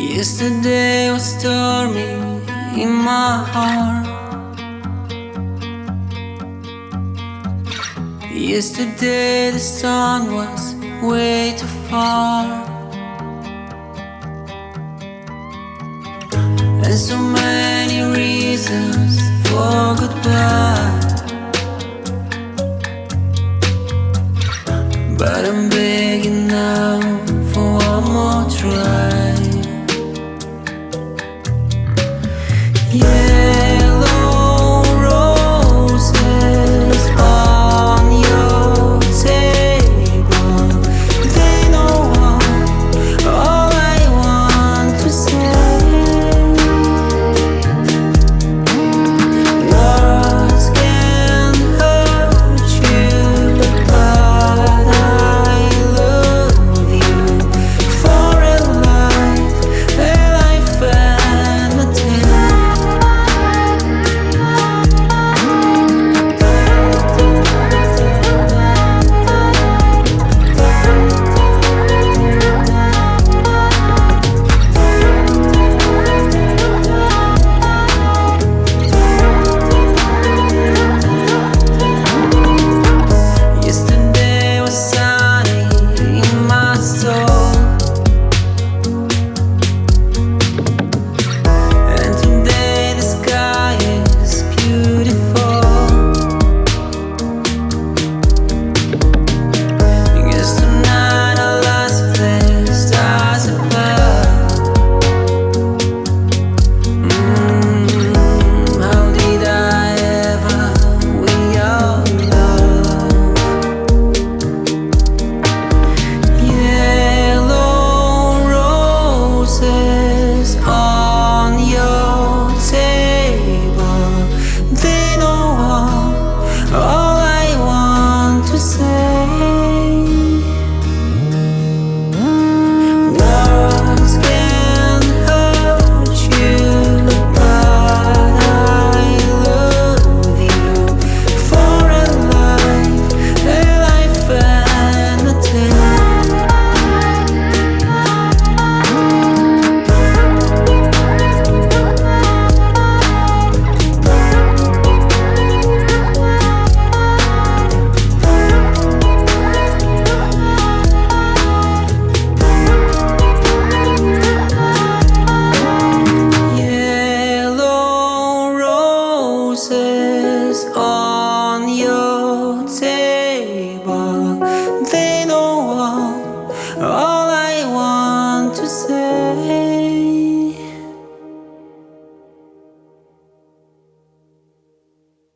Yesterday was stormy in my heart. Yesterday the sun was way too far, and so many reasons for goodbye. But I'm begging now for one more try. Yellow roses on your table, they know all I want to say. Words can hurt you, but I love you for a life and a day. Yesterday was sunny in my soul, and today the sky is beautiful. Guess tonight our last place stars above. How did I ever win your love? Yellow roses on your table, they know all I want to say. Words can hurt you, but I love you for a life and a day. Yellow roses on your table, they know all I want to say.